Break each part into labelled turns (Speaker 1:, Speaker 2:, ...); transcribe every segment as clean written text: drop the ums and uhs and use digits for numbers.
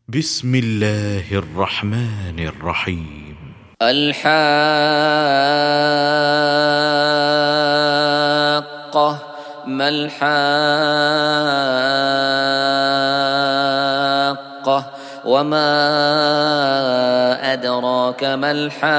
Speaker 1: بسم الله الرحمن الرحيم.
Speaker 2: الحاقة. ما الحاقة وما أدراك ما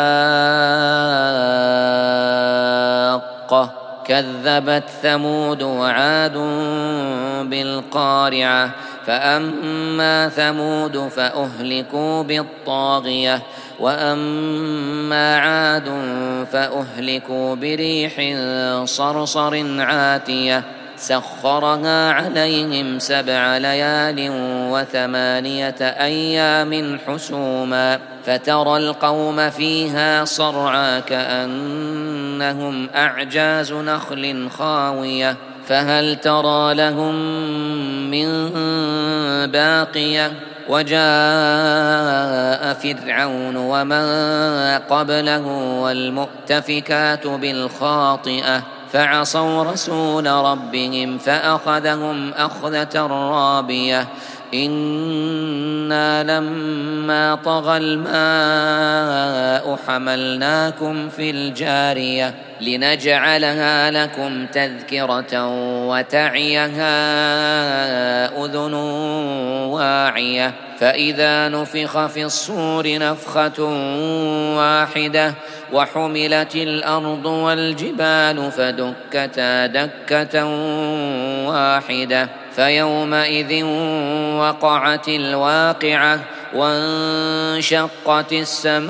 Speaker 2: الحاقة. كذبت ثمود وعاد بالقارعة. فأما ثمود فأهلكوا بالطاغية وأما عاد فأهلكوا بريح صرصر عاتية سخرها عليهم 7 ليال و8 أيام حسوما فترى القوم فيها صرعى كأنهم أعجاز نخل خاوية فهل ترى لهم من باقية. وجاء فرعون ومن قبله والمؤتفكات بالخاطئة فعصوا رسول ربهم فأخذهم أخذة رابية. إنا لما طغى الماء حملناكم في الجارية لنجعلها لكم تذكرة وتعيها أذن واعية. فإذا نفخ في الصور نفخة واحدة وحملت الأرض والجبال فدكتا دكة واحدة فيومئذ وقعت الواقعة وانشقت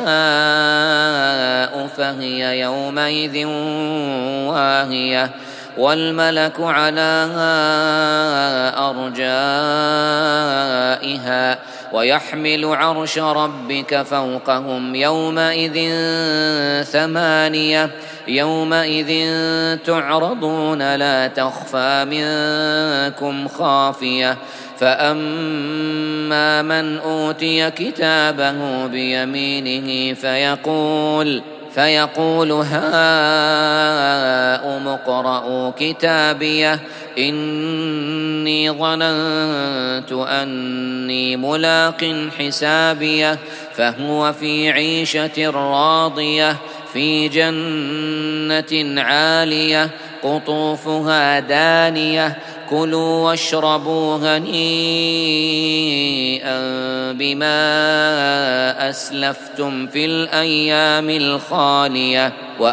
Speaker 2: السماء فهي يومئذ واهية والملك على أرجائها ويحمل عرش ربك فوقهم يومئذ 8 يومئذ تعرضون لا تخفى منكم خافية. فأما من أوتي كتابه بيمينه فيقول هاؤم اقرءوا كتابيه إني ظننت أني ملاق حسابيه فهو في عيشة راضية في جنة عالية قطوفها دانية كلوا واشربوا هنيئا بما أسلفتم في الأيام الخالية.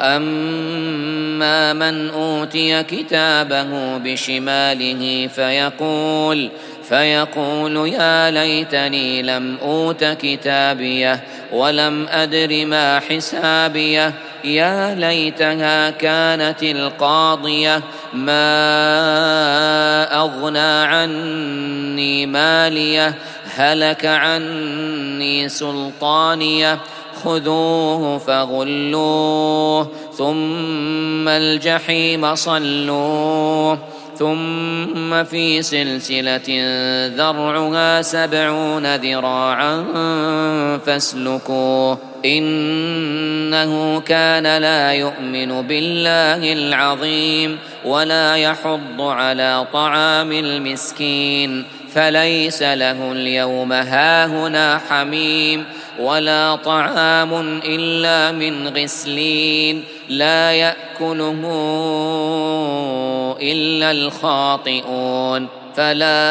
Speaker 2: وأما من أوتي كتابه بشماله فيقول يا ليتني لم أوت كتابيه ولم أدر ما حسابيه يا ليتها كانت القاضية ما أغنى عني ماليه هلك عني سلطانيه خذوه فغلوه ثم الجحيم صلوه ثم في سلسلة ذرعها 70 ذراعا فاسلكوه إنه كان لا يؤمن بالله العظيم ولا يحض على طعام المسكين فليس له اليوم هاهنا حميم ولا طعام إلا من غسلين لا يأكله إلا الخاطئون. فلا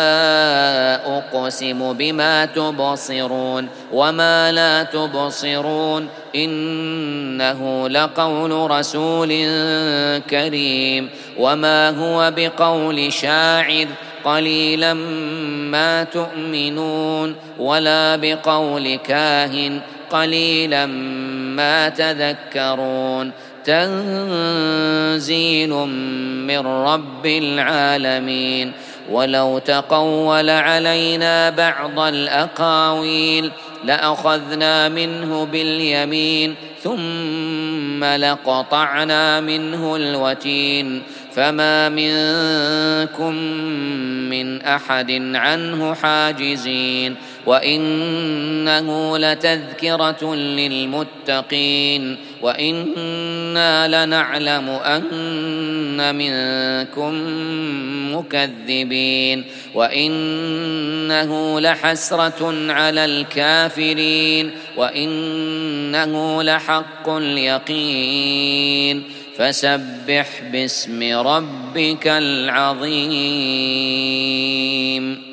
Speaker 2: أقسم بما تبصرون وما لا تبصرون إنه لقول رسول كريم وما هو بقول شاعر قليلا ما تؤمنون ولا بقول كاهن قليلا ما تذكرون تنزيل من رب العالمين. ولو تقول علينا بعض الأقاويل لأخذنا منه باليمين ثم لقطعنا منه الوتين فما منكم من أحد عنه حاجزين وإنه لتذكرة للمتقين وإنا لنعلم أن منكم مكذبين وإنه لحسرة على الكافرين وإنه لحق اليقين فسبح باسم ربك العظيم.